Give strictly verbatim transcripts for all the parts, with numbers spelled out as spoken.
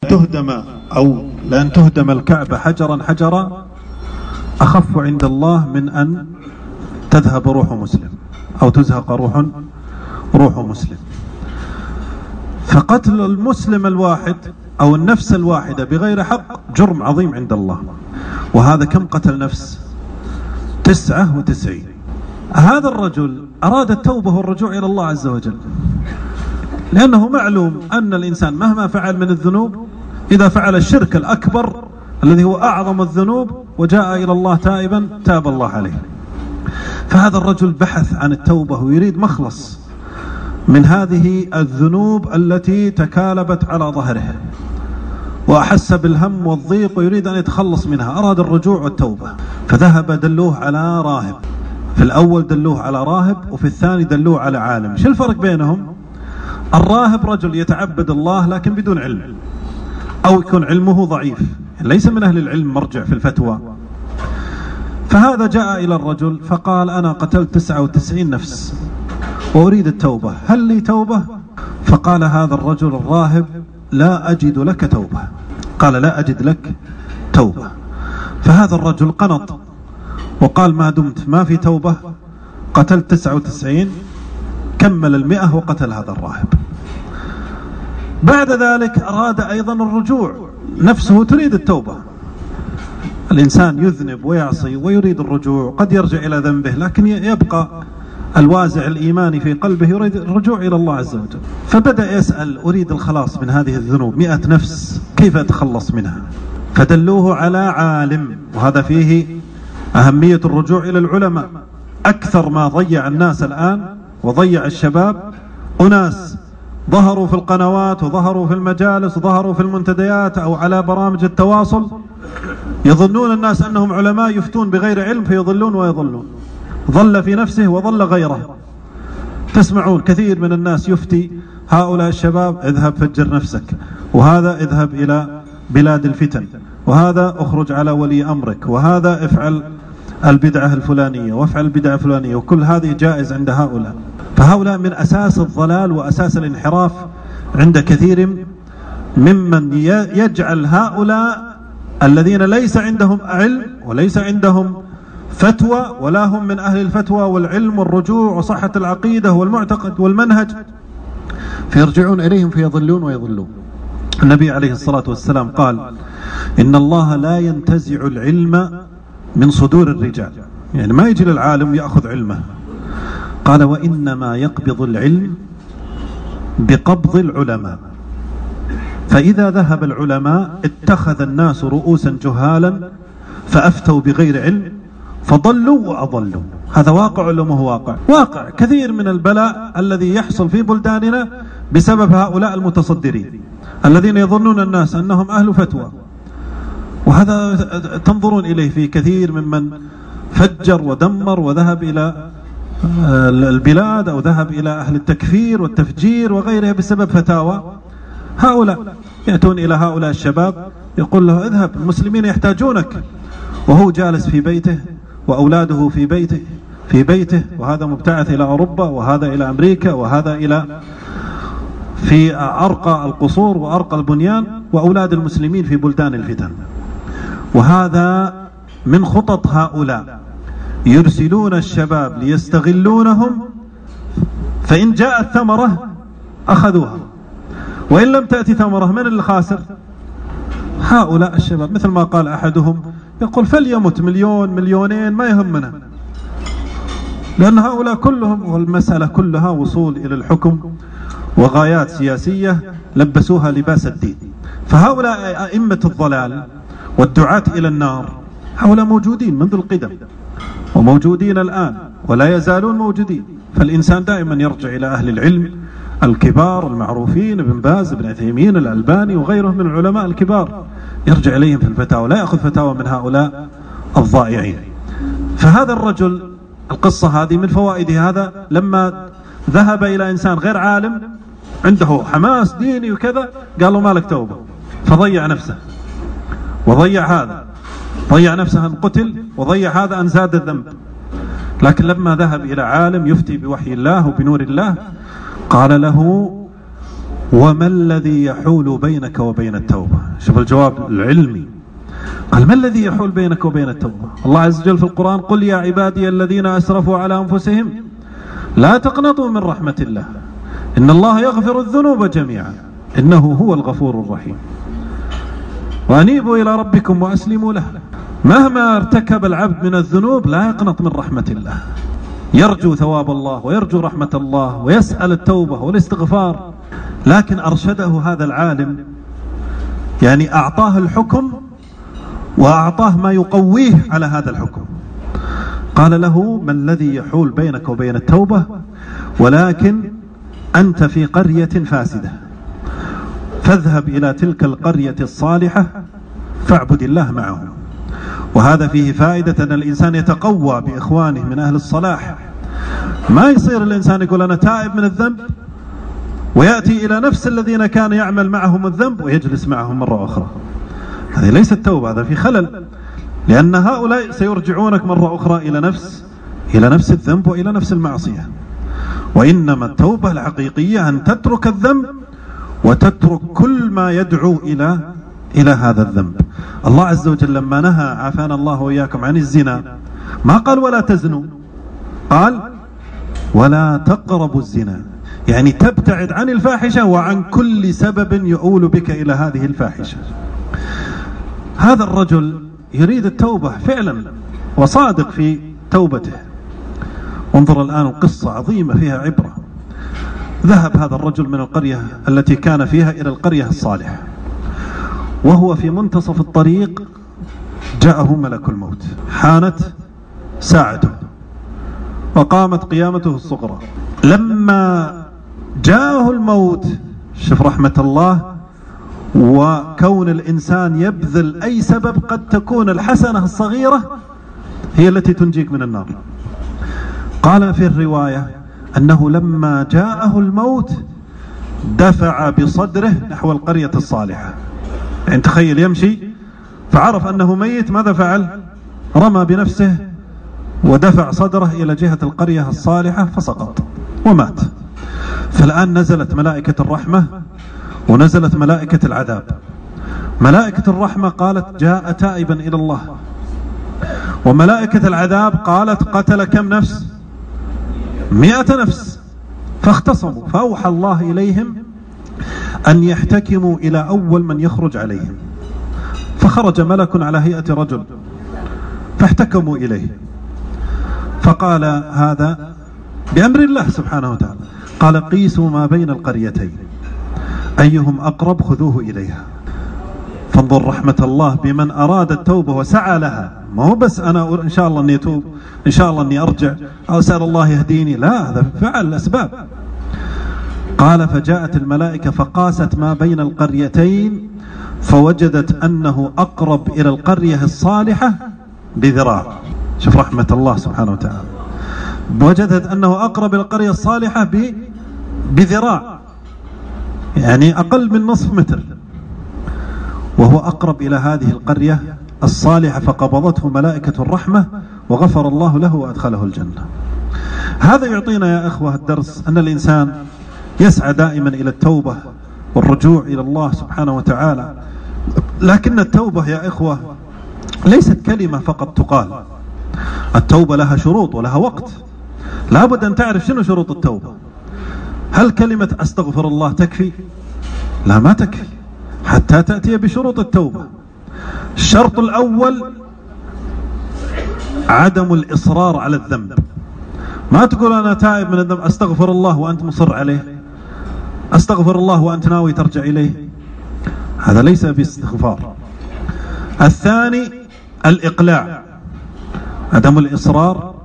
تهدم أو لأن تهدم الكعبة حجرا حجرا أخف عند الله من أن تذهب روح مسلم أو تزهق روح روح مسلم. فقتل المسلم الواحد أو النفس الواحدة بغير حق جرم عظيم عند الله. وهذا كم قتل نفس؟ تسعة وتسعين. هذا الرجل أراد التوبة والرجوع إلى الله عز وجل، لأنه معلوم أن الإنسان مهما فعل من الذنوب، إذا فعل الشرك الأكبر الذي هو أعظم الذنوب وجاء إلى الله تائبا تاب الله عليه. فهذا الرجل بحث عن التوبة ويريد مخلص من هذه الذنوب التي تكالبت على ظهره، وأحس بالهم والضيق ويريد أن يتخلص منها. أراد الرجوع والتوبة، فذهب دلوه على راهب. في الأول دلوه على راهب، وفي الثاني دلوه على عالم. شو الفرق بينهم؟ الراهب رجل يتعبد الله لكن بدون علم، أو يكون علمه ضعيف، ليس من أهل العلم مرجع في الفتوى. فهذا جاء إلى الرجل فقال: أنا قتلت تسعة وتسعين نفس وأريد التوبة، هل لي توبة؟ فقال هذا الرجل الراهب: لا أجد لك توبة. قال: لا أجد لك توبة. فهذا الرجل قنط وقال: ما دمت ما في توبة قتلت تسعة وتسعين، كمل المئة وقتل هذا الراهب. بعد ذلك أراد أيضا الرجوع، نفسه تريد التوبة. الإنسان يذنب ويعصي ويريد الرجوع، قد يرجع إلى ذنبه لكن يبقى الوازع الإيماني في قلبه يريد الرجوع إلى الله عز وجل. فبدأ يسأل: أريد الخلاص من هذه الذنوب، مئة نفس، كيف أتخلص منها؟ فدلوه على عالم. وهذا فيه أهمية الرجوع إلى العلماء. أكثر ما ضيع الناس الآن وضيع الشباب أناس ظهروا في القنوات وظهروا في المجالس وظهروا في المنتديات أو على برامج التواصل، يظنون الناس أنهم علماء يفتون بغير علم فيضلون ويضلون. ضل في نفسه وضل غيره. تسمعون كثير من الناس يفتي هؤلاء الشباب: اذهب فجر نفسك، وهذا اذهب إلى بلاد الفتن، وهذا اخرج على ولي أمرك، وهذا افعل البدعة الفلانية وافعل البدعة الفلانية، وكل هذه جائز عند هؤلاء. فهؤلاء من أساس الضلال وأساس الانحراف عند كثير ممن يجعل هؤلاء الذين ليس عندهم علم وليس عندهم فتوى ولا هم من أهل الفتوى والعلم والرجوع وصحة العقيدة والمعتقد والمنهج، فيرجعون إليهم فيضلون ويضلون. النبي عليه الصلاة والسلام قال: إن الله لا ينتزع العلم من صدور الرجال، يعني ما يجي للعالم يأخذ علمه. قال: وإنما يقبض العلم بقبض العلماء، فإذا ذهب العلماء اتخذ الناس رؤوسا جهالا فأفتوا بغير علم فضلوا وأضلوا. هذا واقع ولا ما هو واقع؟ واقع. كثير من البلاء الذي يحصل في بلداننا بسبب هؤلاء المتصدرين الذين يظنون الناس أنهم أهل فتوى، وهذا تنظرون إليه في كثير ممن فجر ودمر وذهب إلى البلاد أو ذهب إلى أهل التكفير والتفجير وغيرها بسبب فتاوى. هؤلاء يأتون إلى هؤلاء الشباب يقول له: اذهب، المسلمين يحتاجونك، وهو جالس في بيته وأولاده في بيته في بيته وهذا مبتعث إلى أوروبا وهذا إلى أمريكا وهذا إلى في أرقى القصور وأرقى البنيان، وأولاد المسلمين في بلدان الفتن. وهذا من خطط هؤلاء، يرسلون الشباب ليستغلونهم، فإن جاءت ثمرة أخذوها، وإن لم تأتي ثمرة من الخاسر؟ هؤلاء الشباب. مثل ما قال أحدهم يقول: فليمت مليون مليونين ما يهمنا، لأن هؤلاء كلهم والمسألة كلها وصول إلى الحكم وغايات سياسية لبسوها لباس الدين. فهؤلاء أئمة الضلال والدعاة إلى النار هؤلاء موجودين منذ القدم وموجودين الآن ولا يزالون موجودين. فالإنسان دائما يرجع إلى أهل العلم الكبار المعروفين، ابن باز، ابن عثيمين، الألباني وغيرهم من العلماء الكبار، يرجع إليهم في الفتاوى، لا يأخذ فتاوى من هؤلاء الضائعين. فهذا الرجل القصة هذه من فوائده، هذا لما ذهب إلى إنسان غير عالم عنده حماس ديني وكذا قالوا: ما لك توبة، فضيع نفسه وضيع هذا، ضيع نفسه أن قتل، وضيع هذا أن زاد الذنب. لكن لما ذهب إلى عالم يفتي بوحي الله وبنور الله قال له: وما الذي يحول بينك وبين التوبة؟ شوف الجواب العلمي، قال ما الذي يحول بينك وبين التوبة؟ الله عز وجل في القرآن قل يا عبادي الذين أسرفوا على أنفسهم لا تقنطوا من رحمة الله إن الله يغفر الذنوب جميعا إنه هو الغفور الرحيم وأنيبوا إلى ربكم وأسلموا له. مهما ارتكب العبد من الذنوب لا يقنط من رحمة الله، يرجو ثواب الله ويرجو رحمة الله ويسأل التوبة والاستغفار. لكن أرشده هذا العالم، يعني أعطاه الحكم وأعطاه ما يقويه على هذا الحكم. قال له ما الذي يحول بينك وبين التوبة؟ ولكن أنت في قرية فاسدة فاذهب إلى تلك القرية الصالحة فاعبد الله معهم. وهذا فيه فائدة أن الإنسان يتقوى بإخوانه من أهل الصلاح. ما يصير الإنسان يقول أنا تائب من الذنب ويأتي إلى نفس الذين كان يعمل معهم الذنب ويجلس معهم مرة أخرى. هذه ليست التوبة، هذا في خلل، لأن هؤلاء سيرجعونك مرة أخرى إلى نفس إلى نفس الذنب وإلى نفس المعصية. وإنما التوبة الحقيقية أن تترك الذنب وتترك كل ما يدعو إلى إلى هذا الذنب. الله عز وجل لما نهى عافانا الله وإياكم عن الزنا ما قال ولا تزنوا، قال ولا تقربوا الزنا، يعني تبتعد عن الفاحشة وعن كل سبب يؤول بك إلى هذه الفاحشة. هذا الرجل يريد التوبة فعلا وصادق في توبته. انظر الآن القصة عظيمة فيها عبرة. ذهب هذا الرجل من القرية التي كان فيها إلى القرية الصالحة، وهو في منتصف الطريق جاءه ملك الموت، حانت ساعته وقامت قيامته الصغرى. لما جاءه الموت، شوف رحمة الله وكون الإنسان يبذل أي سبب، قد تكون الحسنة الصغيرة هي التي تنجيك من النار. قال في الرواية أنه لما جاءه الموت دفع بصدره نحو القرية الصالحة. يعني تخيل يمشي فعرف أنه ميت، ماذا فعل؟ رمى بنفسه ودفع صدره إلى جهة القرية الصالحة فسقط ومات. فالآن نزلت ملائكة الرحمة ونزلت ملائكة العذاب. ملائكة الرحمة قالت جاء تائبا إلى الله، وملائكة العذاب قالت قتل كم نفس؟ مئة نفس. فاختصموا، فأوحى الله إليهم أن يحتكموا إلى أول من يخرج عليهم. فخرج ملك على هيئة رجل فاحتكموا إليه، فقال هذا بأمر الله سبحانه وتعالى، قال قيسوا ما بين القريتين أيهم أقرب خذوه إليها. فانظر رحمة الله بمن أراد التوبة وسعى لها. ما هو بس أنا إن شاء الله أني أتوب، إن شاء الله أني أرجع، أو أسأل الله يهديني، لا، هذا فعل الأسباب. قال فجاءت الملائكة فقاست ما بين القريتين فوجدت أنه أقرب إلى القرية الصالحة بذراع. شوف رحمة الله سبحانه وتعالى، وجدت أنه أقرب إلى القرية الصالحة بذراع، يعني أقل من نصف متر، وهو أقرب إلى هذه القرية الصالحة. فقبضته ملائكة الرحمة وغفر الله له وأدخله الجنة. هذا يعطينا يا إخوة الدرس أن الإنسان يسعى دائما إلى التوبة والرجوع إلى الله سبحانه وتعالى. لكن التوبة يا إخوة ليست كلمة فقط تقال، التوبة لها شروط ولها وقت. لا بد أن تعرف شنو شروط التوبة. هل كلمة أستغفر الله تكفي؟ لا، ما تكفي حتى تأتي بشروط التوبة. الشرط الأول عدم الإصرار على الذنب. ما تقول أنا تائب من الذنب أستغفر الله وأنت مصر عليه، أستغفر الله وأنت ناوي ترجع إليه، هذا ليس باستغفار. الثاني الإقلاع، عدم الإصرار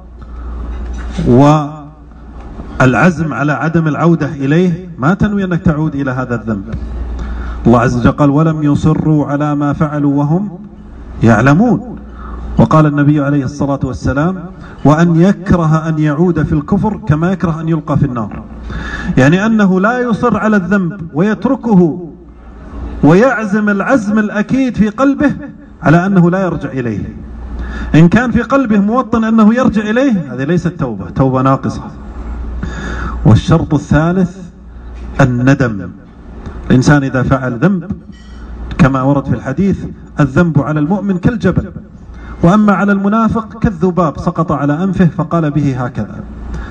والعزم على عدم العودة إليه، ما تنوي أنك تعود إلى هذا الذنب. الله عز وجل قال ولم يصروا على ما فعلوا وهم يعلمون. وقال النبي عليه الصلاة والسلام وأن يكره أن يعود في الكفر كما يكره أن يلقى في النار، يعني أنه لا يصر على الذنب ويتركه ويعزم العزم الأكيد في قلبه على أنه لا يرجع إليه. إن كان في قلبه موطن أنه يرجع إليه، هذه ليست توبة، توبة ناقصة. والشرط الثالث الندم، الإنسان إذا فعل ذنب كما ورد في الحديث: الذنب على المؤمن كالجبل، وأما على المنافق كالذباب سقط على أنفه فقال به هكذا.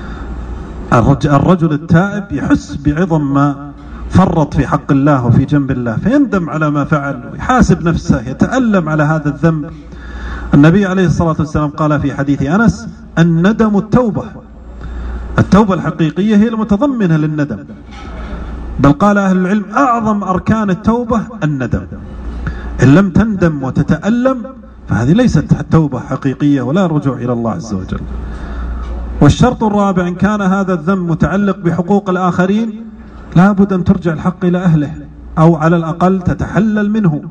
الرجل التائب يحس بعظم ما فرط في حق الله وفي جنب الله فيندم على ما فعل ويحاسب نفسه، يتألم على هذا الذنب. النبي عليه الصلاة والسلام قال في حديث أنس: الندم التوبة. التوبة الحقيقية هي المتضمنة للندم، بل قال أهل العلم: أعظم أركان التوبة الندم. إن لم تندم وتتألم فهذه ليست توبة حقيقية ولا رجوع إلى الله عز وجل. والشرط الرابع: إن كان هذا الذنب متعلق بحقوق الآخرين لا بد أن ترجع الحق إلى أهله، أو على الأقل تتحلل منه.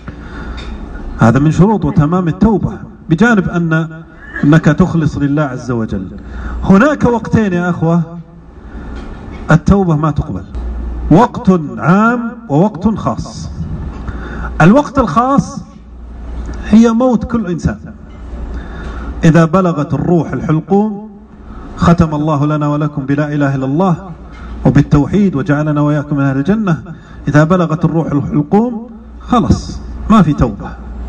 هذا من شروط وتمام التوبة، بجانب أن أنك تخلص لله عز وجل. هناك وقتين يا أخوة التوبة ما تقبل: وقت عام ووقت خاص. الوقت الخاص هي موت كل إنسان. إذا بلغت الروح الحلقوم ختم الله لنا ولكم بلا إله إلا الله وبالتوحيد وجعلنا وإياكم من أهل الجنة. إذا بلغت الروح الحلقوم خلص ما في توبة.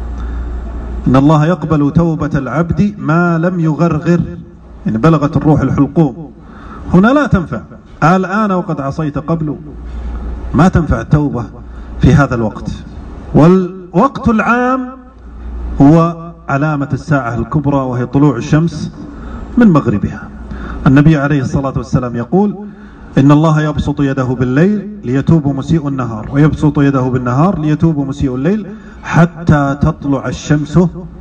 إن الله يقبل توبة العبد ما لم يغرغر، يعني بلغت الروح الحلقوم هنا لا تنفع. الآن وقد عصيت قبل ما تنفع التوبة في هذا الوقت. والوقت العام هو علامة الساعة الكبرى وهي طلوع الشمس من مغربها. النبي عليه الصلاة والسلام يقول: إن الله يبسط يده بالليل ليتوب مسيء النهار، ويبسط يده بالنهار ليتوب مسيء الليل، حتى تطلع الشمس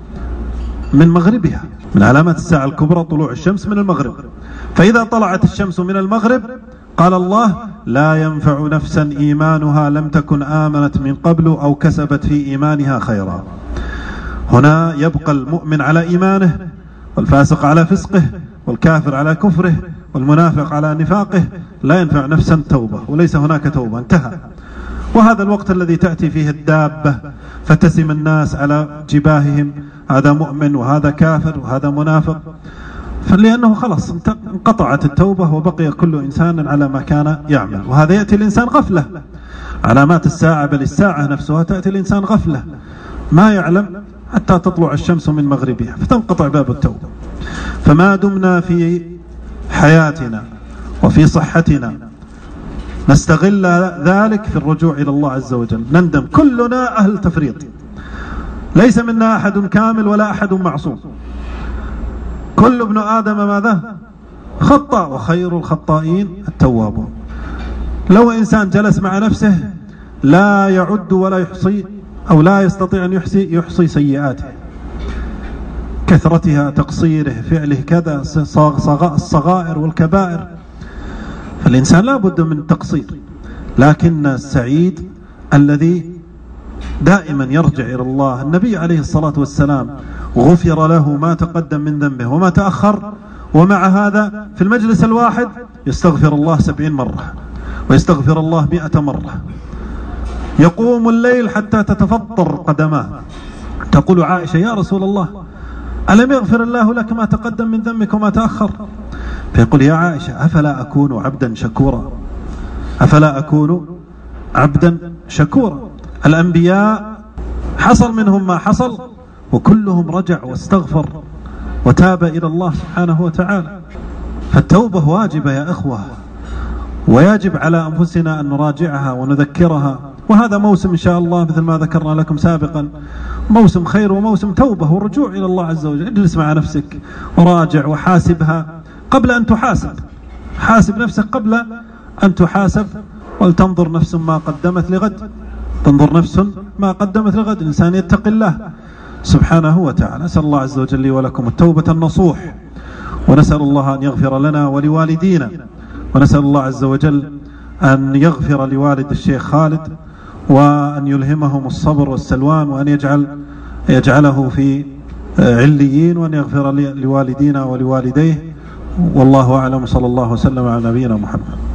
من مغربها. من علامات الساعة الكبرى طلوع الشمس من المغرب. فإذا طلعت الشمس من المغرب قال الله: لا ينفع نفسا إيمانها لم تكن آمنت من قبل أو كسبت في إيمانها خيرا. هنا يبقى المؤمن على إيمانه، والفاسق على فسقه، والكافر على كفره، والمنافق على نفاقه. لا ينفع نفسا توبة، وليس هناك توبة، انتهى. وهذا الوقت الذي تأتي فيه الدابة فتسم الناس على جباههم: هذا مؤمن وهذا كافر وهذا منافق، فلأنه خلص انقطعت التوبة وبقي كل إنسان على ما كان يعمل. وهذا يأتي الإنسان غفلة. علامات الساعة بل الساعة نفسها تأتي الإنسان غفلة ما يعلم حتى تطلع الشمس من مغربها فتنقطع باب التوبة. فما دمنا في حياتنا وفي صحتنا نستغل ذلك في الرجوع إلى الله عز وجل. نندم، كلنا أهل تفريط، ليس منا أحد كامل ولا أحد معصوم. كل ابن آدم ماذا؟ خطأ، وخير الخطائين التوابون. لو إنسان جلس مع نفسه لا يعد ولا يحصي، أو لا يستطيع أن يحصي يحصي سيئاته، كثرتها، تقصيره، فعله كذا، الصغائر والكبائر. فالإنسان لا بد من تقصير، لكن السعيد الذي دائما يرجع إلى الله. النبي عليه الصلاة والسلام غفر له ما تقدم من ذنبه وما تأخر، ومع هذا في المجلس الواحد يستغفر الله سبعين مرة ويستغفر الله مئة مرة. يقوم الليل حتى تتفطر قدماه. تقول عائشة: يا رسول الله، ألم يغفر الله لك ما تقدم من ذنبك وما تأخر؟ فيقول: يا عائشة، أفلا أكون عبدا شكورا؟ أفلا أكون عبدا شكورا؟ الأنبياء حصل منهم ما حصل وكلهم رجع واستغفر وتاب إلى الله سبحانه وتعالى. فالتوبة واجبة يا إخوة، ويجب على أنفسنا أن نراجعها ونذكرها. وهذا موسم إن شاء الله مثل ما ذكرنا لكم سابقا، موسم خير وموسم توبة ورجوع إلى الله عز وجل. اجلس مع نفسك وراجع وحاسبها قبل أن تحاسب. حاسب نفسك قبل أن تحاسب. ولتنظر نفس ما قدمت لغد. تنظر نفس ما قدمت لغد. الإنسان يتقي الله سبحانه وتعالى. نسأل الله عز وجل لي ولكم التوبة النصوح، ونسأل الله أن يغفر لنا ولوالدينا، ونسأل الله عز وجل أن يغفر لوالد الشيخ خالد، وأن يلهمهم الصبر والسلوان، وأن يجعل يجعله في عليين، وأن يغفر لوالدينا ولوالديه. والله أعلم. صلى الله وسلم على نبينا محمد.